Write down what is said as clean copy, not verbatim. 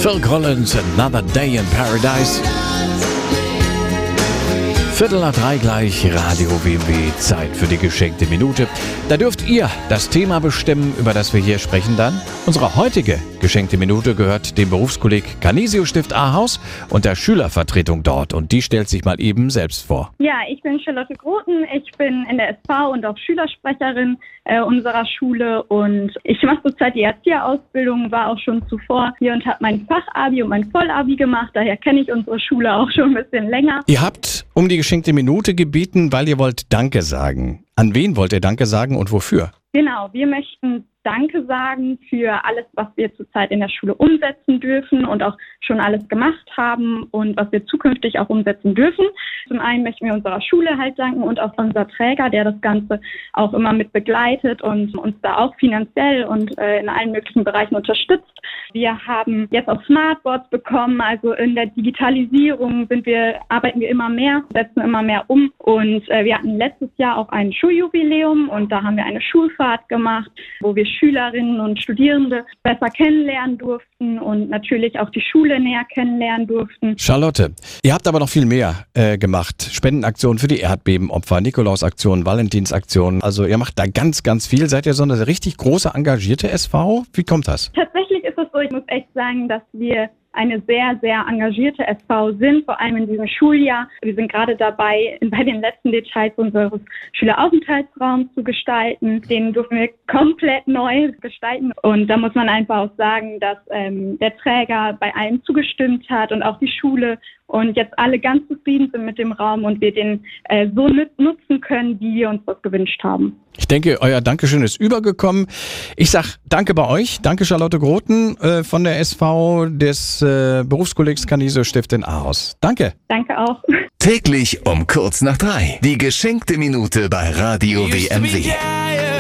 Phil Collins, Another Day in Paradise. 2:45 gleich, Radio WMW, Zeit für die geschenkte Minute. Da dürft ihr das Thema bestimmen, über das wir hier sprechen dann. Unsere heutige geschenkte Minute gehört dem Berufskolleg Canisius Stift Ahaus und der Schülervertretung dort. Und die stellt sich mal eben selbst vor. Ja, ich bin Charlotte Groten, ich bin in der SV und auch Schülersprecherin unserer Schule und ich mache zurzeit die Erzieherausbildung, war auch schon zuvor hier und habe mein Fachabi und mein Vollabi gemacht, daher kenne ich unsere Schule auch schon ein bisschen länger. Ihr habt um die geschenkte Minute gebeten, weil ihr wollt Danke sagen. An wen wollt ihr Danke sagen und wofür? Genau, wir möchten Danke sagen für alles, was wir zurzeit in der Schule umsetzen dürfen und auch schon alles gemacht haben und was wir zukünftig auch umsetzen dürfen. Zum einen möchten wir unserer Schule halt danken und auch unser Träger, der das Ganze auch immer mit begleitet und uns da auch finanziell und in allen möglichen Bereichen unterstützt. Wir haben jetzt auch Smartboards bekommen, also in der Digitalisierung arbeiten wir immer mehr, setzen immer mehr um und wir hatten letztes Jahr auch ein Schuljubiläum und da haben wir eine Schulfahrt gemacht, wo wir Schülerinnen und Studierende besser kennenlernen durften und natürlich auch die Schule näher kennenlernen durften. Charlotte, ihr habt aber noch viel mehr gemacht. Spendenaktionen für die Erdbebenopfer, Nikolausaktionen, Valentinsaktionen. Also ihr macht da ganz, ganz viel. Seid ihr so eine richtig große, engagierte SV? Wie kommt das? Tatsächlich ist es so, ich muss echt sagen, dass wir eine sehr, sehr engagierte SV sind, vor allem in diesem Schuljahr. Wir sind gerade dabei, bei den letzten Details unseres Schüleraufenthaltsraums zu gestalten. Den dürfen wir komplett neu gestalten. Und da muss man einfach auch sagen, dass der Träger bei allem zugestimmt hat und auch die Schule und jetzt alle ganz zufrieden sind mit dem Raum und wir den so nutzen können, wie wir uns das gewünscht haben. Ich denke, euer Dankeschön ist übergekommen. Ich sag danke bei euch. Danke Charlotte Groten von der SV des Berufskollegs Canisius Stift in Ahaus. Danke. Danke auch. Täglich um kurz nach 3. Die geschenkte Minute bei Radio WMW.